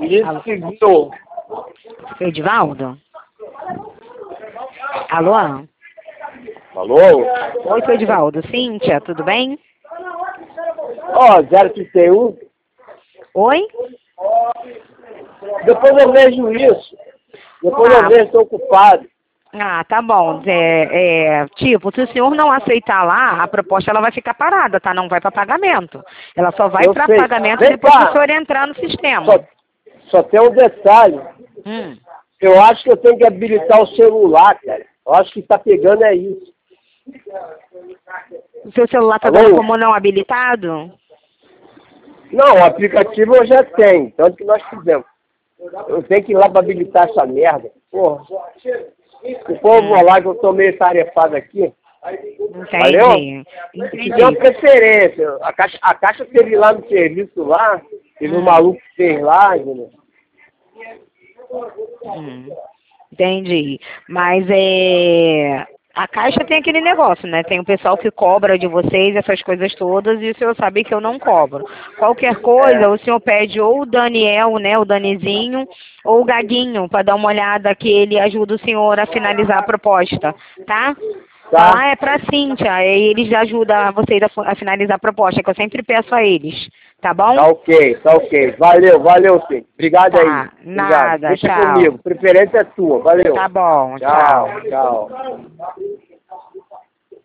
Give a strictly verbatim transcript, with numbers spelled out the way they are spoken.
Isso. Edivaldo? Alô? Alô? Oi, seu Edivaldo. Cíntia, tudo bem? Ó, zero trinta e um. Oi? Depois eu vejo isso. Depois Ah. eu vejo, estou ocupado. Ah, tá bom. É, é, tipo, se o senhor não aceitar lá, a proposta ela vai ficar parada, tá? Não vai para pagamento. Ela só vai Eu para sei. pagamento Vem depois que cá. o senhor entrar no sistema. Só, só tem um detalhe. Hum. Eu acho que eu tenho que habilitar o celular, cara. Eu acho que tá pegando é isso. O seu celular tá Alô? dando como não habilitado? Não, o aplicativo eu já tenho, tanto que nós fizemos. Eu tenho que ir lá para habilitar essa merda. Porra. O povo Hum. lá que eu tô meio tarefado aqui. Valeu? Entendi. Se deu Entendi. preferência. A caixa, a caixa teve lá no serviço lá, teve um Hum. maluco que fez lá, entendeu? Hum. Entendi. Mas é. A Caixa tem aquele negócio, né? Tem o pessoal que cobra de vocês essas coisas todas e o senhor sabe que eu não cobro. Qualquer coisa, É. o senhor pede ou o Daniel, né? O Danizinho, ou o Gaguinho, para dar uma olhada que ele ajuda o senhor a finalizar a proposta, tá? Tá? Falar é pra Cíntia, aí eles ajudam vocês a, fu- a finalizar a proposta, que eu sempre peço a eles, tá bom? Tá ok, tá ok. Valeu, valeu sim. Obrigado aí. Tá, Obrigado. nada, Deixa tchau. comigo. Preferência é tua. Valeu. Tá bom, Tchau, tchau. tchau.